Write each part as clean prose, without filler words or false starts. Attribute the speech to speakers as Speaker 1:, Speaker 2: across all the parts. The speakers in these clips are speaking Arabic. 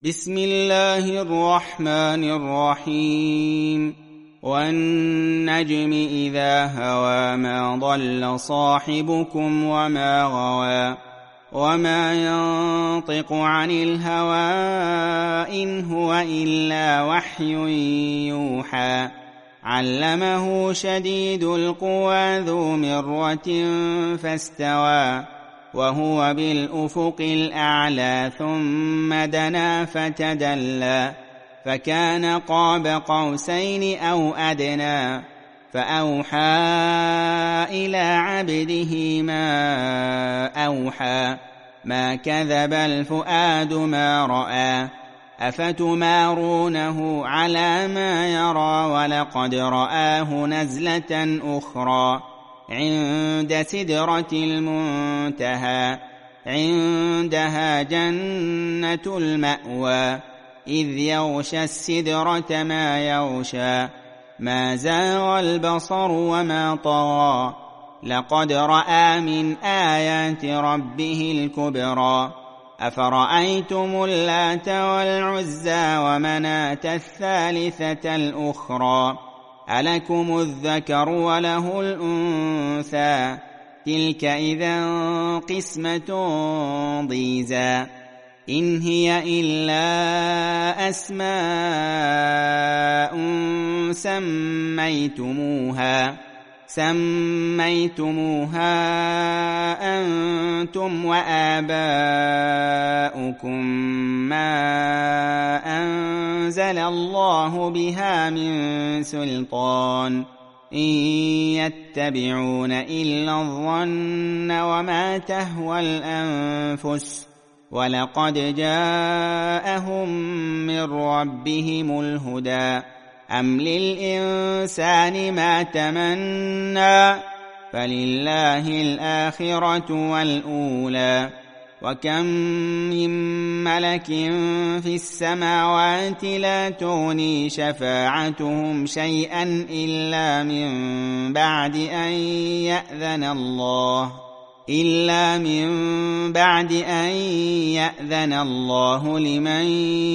Speaker 1: بسم الله الرحمن الرحيم والنجم إذا هوى ما ضل صاحبكم وما غوى وما ينطق عن الهوى إن هو إلا وحي يوحى علمه شديد القوى ذو مرة فاستوى وهو بالأفق الأعلى ثم دنا فتدلى فكان قاب قوسين أو أدنى فأوحى إلى عبده ما أوحى ما كذب الفؤاد ما رأى أفتمارونه على ما يرى ولقد رآه نزلة أخرى عند سدرة المنتهى عندها جنة المأوى إذ يغشى السدرة ما يغشى ما زاغ البصر وما طغى لقد رأى من آيات ربه الكبرى أفرأيتم اللات والعزى ومناة الثالثة الأخرى ألكم الذكر وله الأنثى تلك إذا قسمة ضيزى إن هي إلا أسماء سميتموها أنتم وآباؤكم ما أنزل الله بها من سلطان إن يتبعون إلا الظن وما تهوى الأنفس ولقد جاءهم من ربهم الهدى أم للإنسان ما تمنى فلله الآخرة والأولى وكم من ملك في السماوات لا تغني شفاعتهم شيئا إلا من بعد أن يأذن الله لمن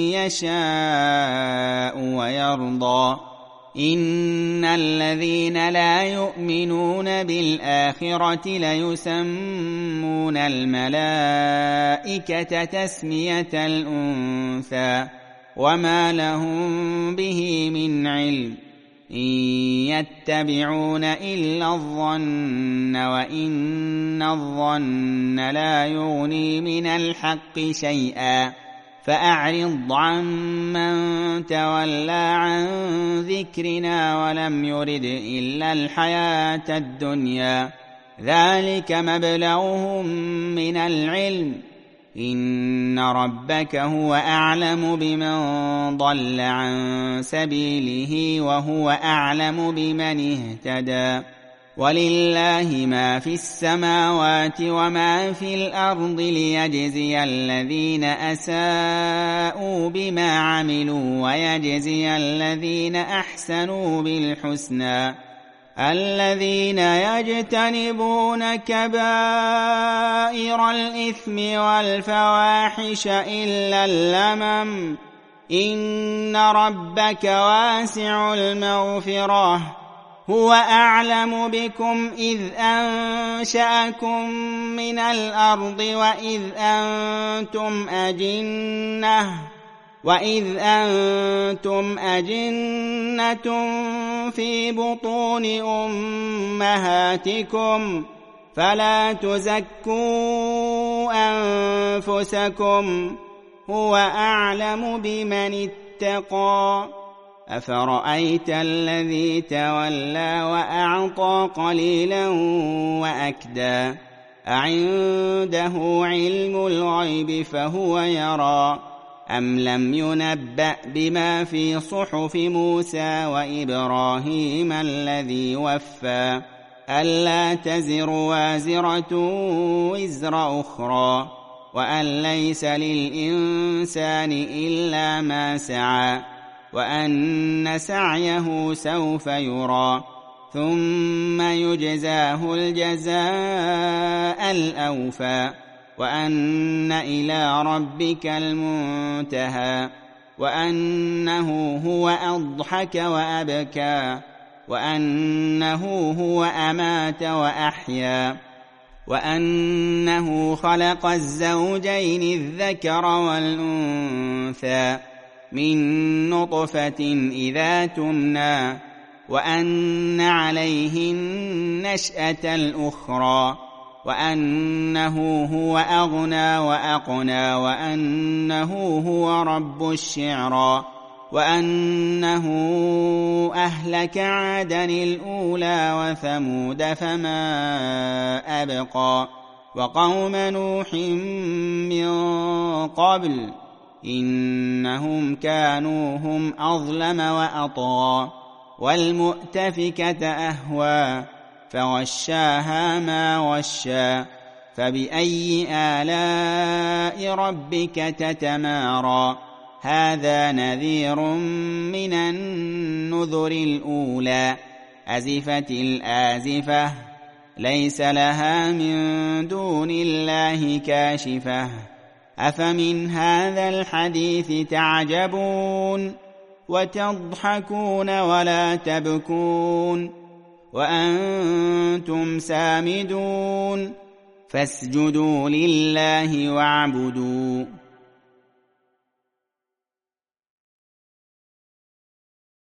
Speaker 1: يشاء ويرضى إن الذين لا يؤمنون بالآخرة ليسمون الملائكة تسمية الأنثى وما لهم به من علم إن يتبعون إلا الظن وإن الظن لا يغني من الحق شيئا فأعرض عمن تولى عن ذكرنا ولم يرد إلا الحياة الدنيا ذلك مبلغهم من العلم إن ربك هو أعلم بمن ضل عن سبيله وهو أعلم بمن اهتدى ولله ما في السماوات وما في الأرض ليجزي الذين أساءوا بما عملوا ويجزي الذين أحسنوا بالحسنى الذين يجتنبون كبائر الإثم والفواحش إلا اللمم إن ربك واسع المغفرة هو أعلم بكم إذ أنشأكم من الأرض وإذ أنتم أجنة في بطون أمهاتكم فلا تزكوا أنفسكم هو أعلم بمن اتقى أفرأيت الذي تولى وأعطى قليلا وأكدى أعنده علم الغيب فهو يرى أم لم ينبأ بما في صحف موسى وإبراهيم الذي وفى ألا تزر وازرة وزر أخرى وأن ليس للإنسان إلا ما سعى وأن سعيه سوف يرى ثم يجزاه الجزاء الأوفى وأن إلى ربك المنتهى وأنه هو أضحك وأبكى وأنه هو أمات وأحيا وأنه خلق الزوجين الذكر والأنثى من نطفة إذا تمنى وأن عليه النشأة الأخرى وأنه هو أغنى وأقنى وأنه هو رب الشعرى وأنه أهلك عادا الأولى وثمود فما أبقى وقوم نوح من قبل إنهم كانوا هم أظلم وأطغى والمؤتفكة أهوى فغشاها ما غشى فبأي آلاء ربك تتمارى هذا نذير من النذر الأولى أزفت الآزفة ليس لها من دون الله كاشفة أفمن هذا الحديث تعجبون وتضحكون ولا تبكون وأنتم سامدون فاسجدوا لله واعبدوا